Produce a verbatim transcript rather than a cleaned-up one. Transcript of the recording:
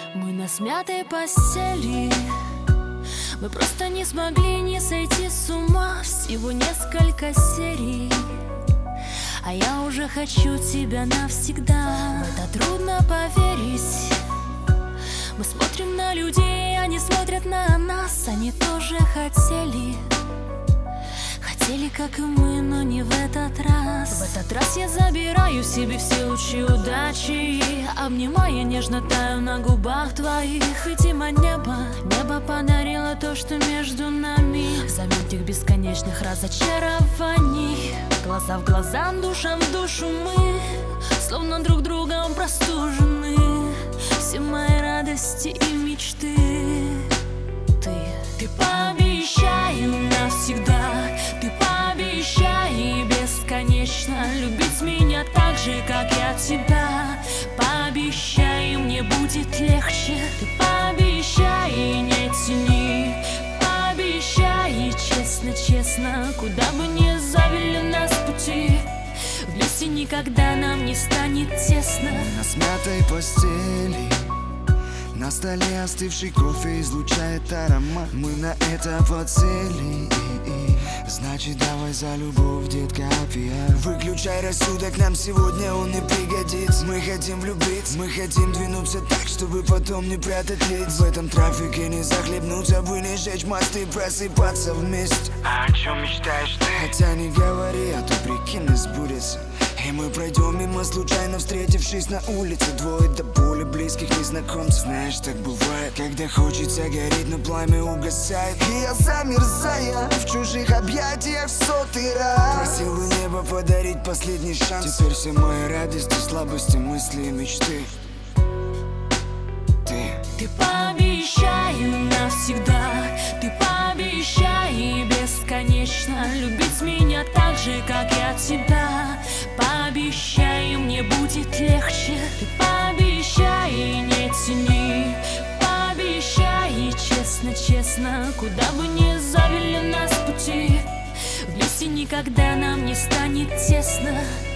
Мы на смятой постели, мы просто не смогли не сойти с ума. Всего несколько серий, а я уже хочу тебя навсегда. В это трудно поверить. Мы смотрим на людей, они смотрят на нас. Они тоже хотели, хотели, как и мы, но не в этот раз. В этот раз я забираю себе все лучи удачи, обнимая, нежно таю на губах твоих. Видимо, небо, небо подарило то, что между нами, взамен тех бесконечных разочарований. Глаза в глаза, душа в душу мы, словно друг другом простужены. Все мои радости и мечты Ты, ты пообещай навсегда, ты пообещай бесконечно любить меня так же, как я тебя. Пообещай, мне будет легче. Ты пообещай, не тяни. Пообещай, честно-честно, куда бы ни завели нас пути, вместе никогда нам не станет тесно. На смятой постели, на столе остывший кофе излучает аромат. Мы на это подсели. Значит, давай за любовь, детка, опиат. Выключай рассудок, нам сегодня он не пригодится. Мы хотим влюбиться, мы хотим двинуться так, чтобы потом не прятать лиц. В этом трафике не захлебнуться, бы не жечь мосты, просыпаться вместе. А о чем мечтаешь ты? Хотя не говори, а то прикинь, не сбудется. И мы пройдем мимо, случайно встретившись на улице. Двое до боли близких незнакомцев. Знаешь, так бывает, когда хочется гореть, но пламя угасает. И я замерзая в чужих объятиях в сотый раз просил у неба подарить последний шанс. Теперь все мои радости, слабости, мысли и мечты Ты, ты пообещай навсегда, ты пообещай бесконечно любить меня так же, как я тебя. Пообещай, мне будет легче. Ты пообещай, не тяни. Пообещай, честно-честно, куда бы ни завели нас пути, вместе никогда нам не станет тесно.